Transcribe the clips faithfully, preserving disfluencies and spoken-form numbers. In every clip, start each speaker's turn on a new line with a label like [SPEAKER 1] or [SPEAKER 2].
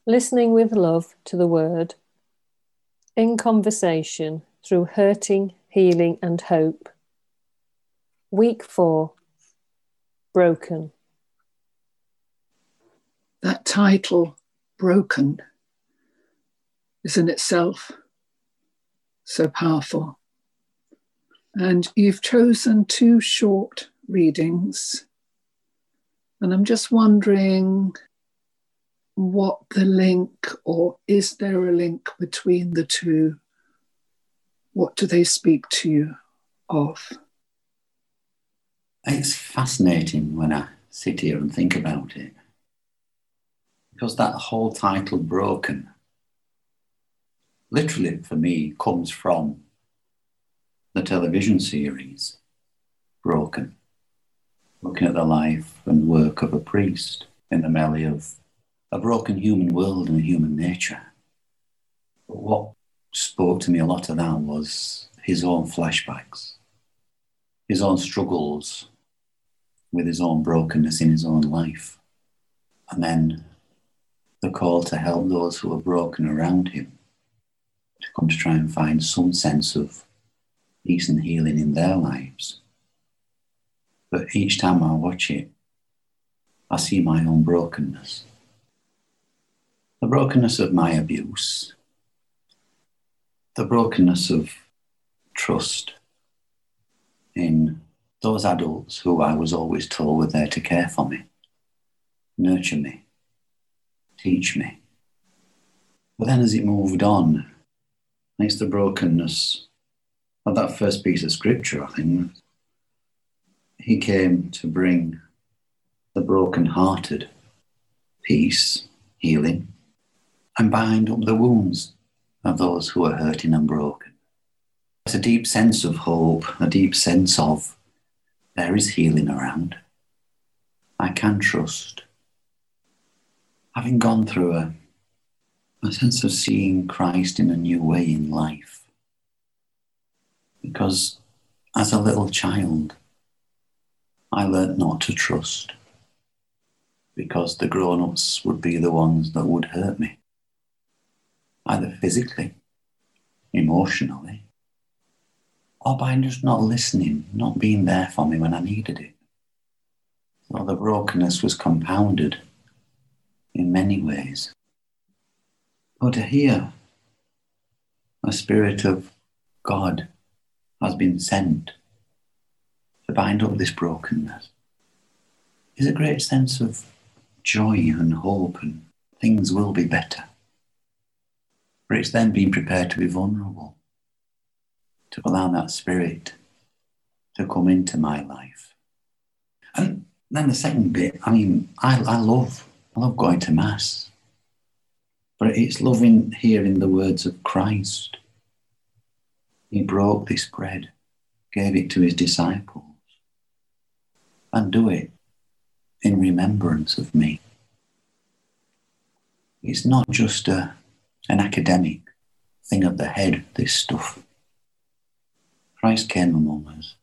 [SPEAKER 1] Listening with love to the word, in conversation through hurting, healing and hope. Week four, Broken.
[SPEAKER 2] That title, Broken, is in itself so powerful. And you've chosen two short readings. And I'm just wondering what the link, or is there a link between the two? What do they speak to you of?
[SPEAKER 3] It's fascinating when I sit here and think about it, because that whole title, Broken, literally for me comes from the television series Broken, looking at the life and work of a priest in the melee of a broken human world and human nature. But what spoke to me a lot of that was his own flashbacks, his own struggles with his own brokenness in his own life. And then the call to help those who are broken around him to come to try and find some sense of peace and healing in their lives. But each time I watch it, I see my own brokenness. The brokenness of my abuse, the brokenness of trust in those adults who I was always told were there to care for me, nurture me, teach me. But then as it moved on, it's the brokenness of that first piece of scripture, I think. He came to bring the broken-hearted peace, healing, and bind up the wounds of those who are hurting and broken. It's a deep sense of hope, a deep sense of there is healing around. I can trust. Having gone through a, a sense of seeing Christ in a new way in life. Because as a little child, I learnt not to trust, because the grown-ups would be the ones that would hurt me, either physically, emotionally, or by just not listening, not being there for me when I needed it. So the brokenness was compounded in many ways. But to hear a Spirit of God has been sent to bind up this brokenness is a great sense of joy and hope, and things will be better. But it's then being prepared to be vulnerable, to allow that Spirit to come into my life. And then the second bit, I mean, I, I love, I love going to Mass, but it's loving hearing the words of Christ. He broke this bread, gave it to his disciples, and do it in remembrance of me. It's not just a, an academic thing of the head, this stuff. Christ came among us,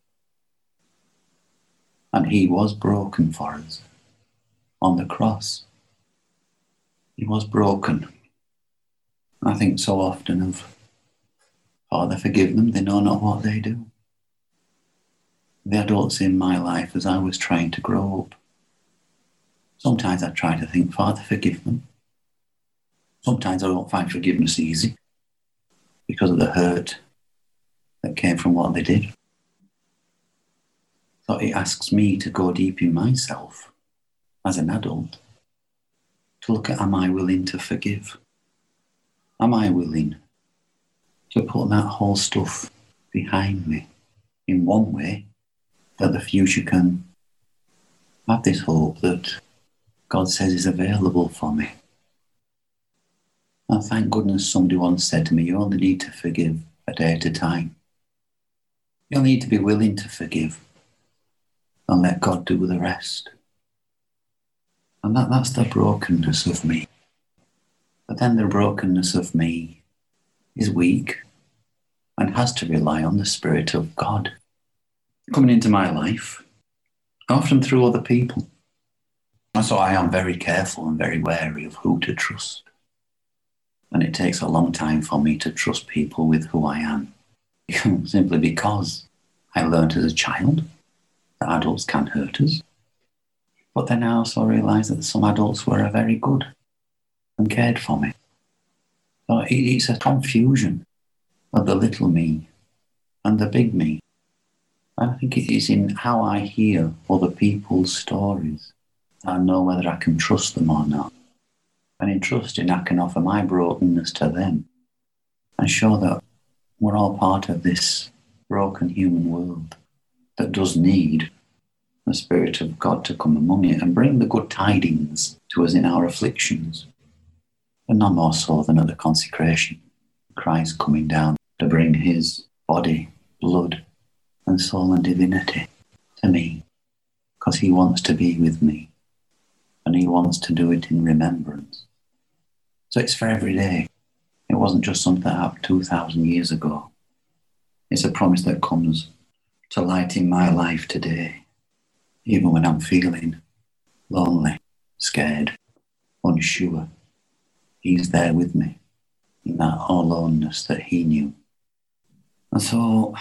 [SPEAKER 3] and he was broken for us on the cross. He was broken. I think so often of, Father, forgive them, they know not what they do. The adults in my life as I was trying to grow up, sometimes I try to think, Father, forgive them. Sometimes I don't find forgiveness easy because of the hurt that came from what they did. So it asks me to go deep in myself as an adult to look at, am I willing to forgive? Am I willing to put that whole stuff behind me in one way, that the future can have this hope that God says is available for me? And thank goodness somebody once said to me, you only need to forgive a day at a time. You'll need to be willing to forgive and let God do the rest. And that, that's the brokenness of me. But then the brokenness of me is weak and has to rely on the Spirit of God coming into my life, often through other people. And so I am very careful and very wary of who to trust. And it takes a long time for me to trust people with who I am. Simply because I learned as a child that adults can hurt us. But then I also realised that some adults were very good and cared for me. So it's a confusion of the little me and the big me. I think it is in how I hear other people's stories that I know whether I can trust them or not. And in trusting, I can offer my brokenness to them and show that we're all part of this broken human world that does need the Spirit of God to come among it and bring the good tidings to us in our afflictions. And none more so than at the consecration, Christ coming down to bring his body, blood, and soul and divinity to me, because he wants to be with me, and he wants to do it in remembrance. So it's for every day. It wasn't just something that happened two thousand years ago. It's a promise that comes to light in my life today, even when I'm feeling lonely, scared, unsure. He's there with me in that aloneness that he knew. And so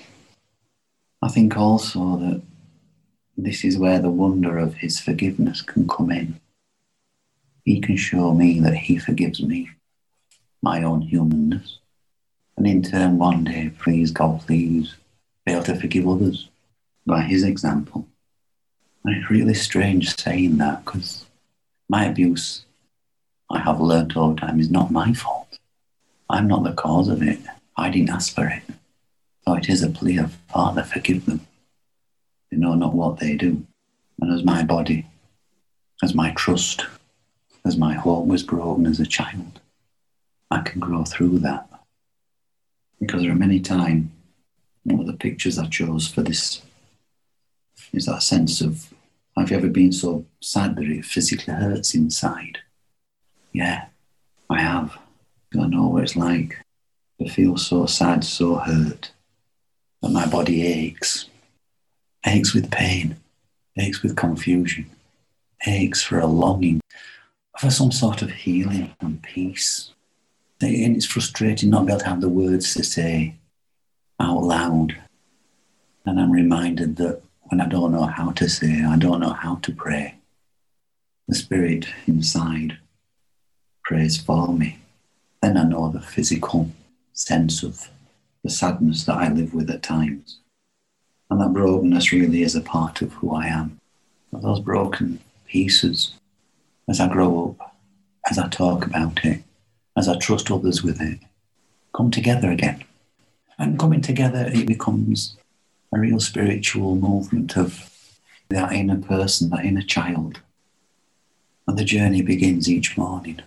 [SPEAKER 3] I think also that this is where the wonder of his forgiveness can come in. He can show me that he forgives me, my own humanness, and in turn one day, please God, please, be able to forgive others by his example. And it's really strange saying that, because my abuse, I have learnt over time, is not my fault. I'm not the cause of it. I didn't ask for it. So it is a plea of, Father, forgive them. They know not what they do. And as my body, as my trust, as my hope was broken as a child, I can grow through that. Because there are many times, one of the pictures I chose for this is that sense of, have you ever been so sad that it physically hurts inside? Yeah, I have. I know what it's like to feel so sad, so hurt, that my body aches, aches with pain, aches with confusion, aches for a longing for some sort of healing and peace. And it's frustrating not being able to have the words to say out loud. And I'm reminded that when I don't know how to say, I don't know how to pray, the Spirit inside prays for me. Then I know the physical sense of the sadness that I live with at times. And that brokenness really is a part of who I am. But those broken pieces, as I grow up, as I talk about it, as I trust others with it, come together again. And coming together, it becomes a real spiritual movement of that inner person, that inner child. And the journey begins each morning.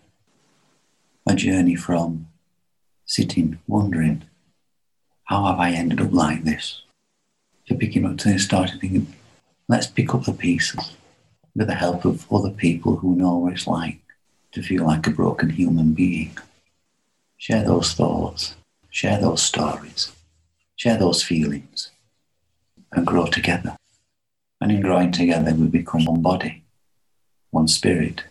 [SPEAKER 3] A journey from sitting, wondering, how have I ended up like this? To picking up to starting thinking, let's pick up the pieces with the help of other people who know what it's like to feel like a broken human being. Share those thoughts, share those stories, share those feelings, and grow together. And in growing together, we become one body, one spirit.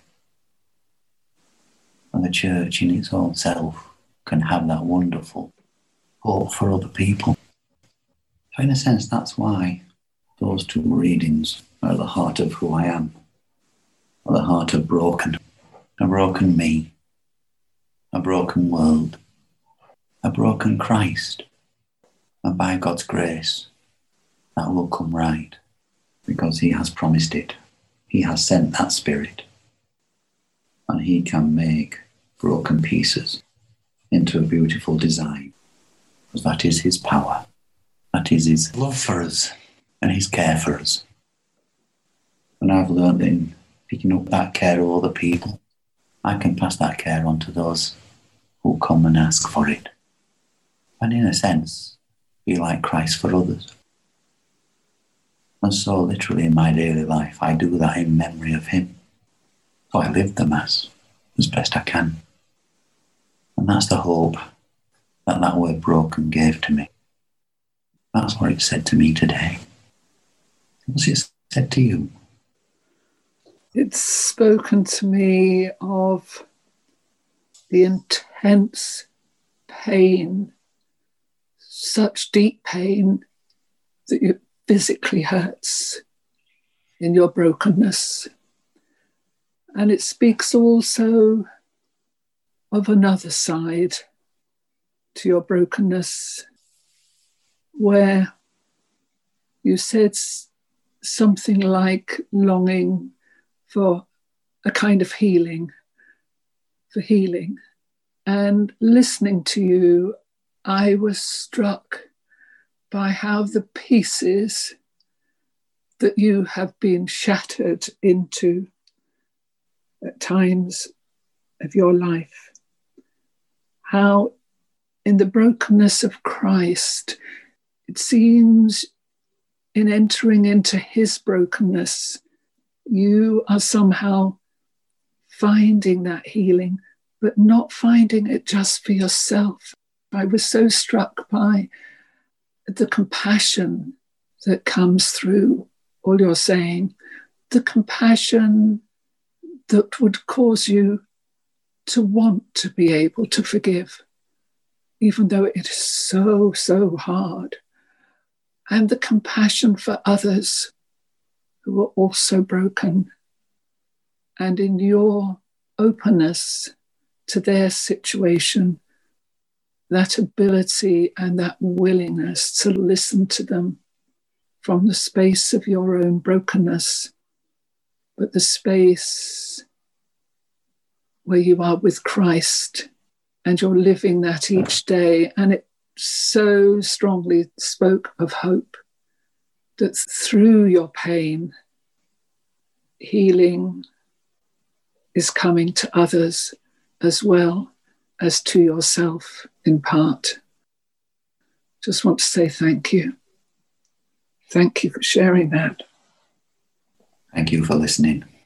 [SPEAKER 3] And the church in its own self can have that wonderful hope for other people. So in a sense, that's why those two readings are at the heart of who I am, at the heart of broken, a broken me, a broken world, a broken Christ. And by God's grace, that will come right, because he has promised it. He has sent that Spirit, and he can make broken pieces into a beautiful design, because that is his power, that is his love for us and his care for us. And I've learned in picking up that care of other people, I can pass that care on to those who come and ask for it. And in a sense, be like Christ for others. And so literally in my daily life, I do that in memory of him. So I live the Mass as best I can. And that's the hope that that word broken gave to me. That's what it said to me today. What's it said to you?
[SPEAKER 2] It's spoken to me of the intense pain, such deep pain that it physically hurts in your brokenness. And it speaks also of another side to your brokenness, where you said something like longing for a kind of healing, for healing. And listening to you, I was struck by how the pieces that you have been shattered into at times of your life, how in the brokenness of Christ, it seems in entering into his brokenness, you are somehow finding that healing, but not finding it just for yourself. I was so struck by the compassion that comes through all you're saying, the compassion that would cause you to want to be able to forgive, even though it is so, so hard. And the compassion for others who are also broken. And in your openness to their situation, that ability and that willingness to listen to them from the space of your own brokenness, but the space where you are with Christ and you're living that each day. And it so strongly spoke of hope, that through your pain, healing is coming to others as well as to yourself in part. Just want to say thank you. Thank you for sharing that.
[SPEAKER 3] Thank you for listening.